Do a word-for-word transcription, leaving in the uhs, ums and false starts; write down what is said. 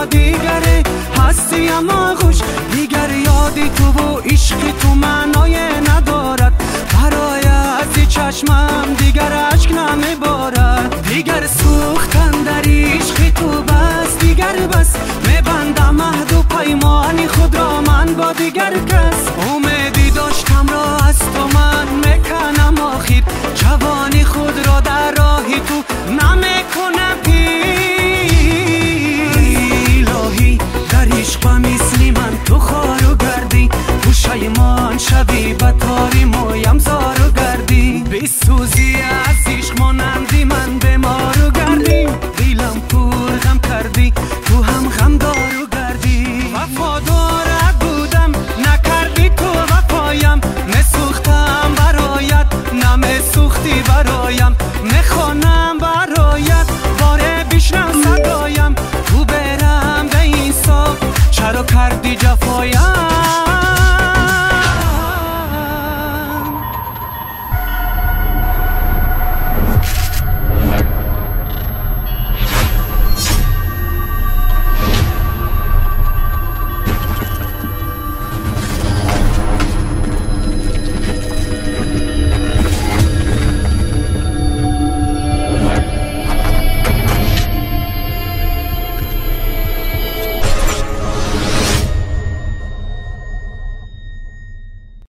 با دیگره هستی اما خوش دیگر یادی تو و عشق تو معنای ندارد برای از چشمم دیگر عشق نمیبارد دیگر سوختن در عشق تو بس دیگر بس میبندم عهد و پیمانی خود را من با دیگر کس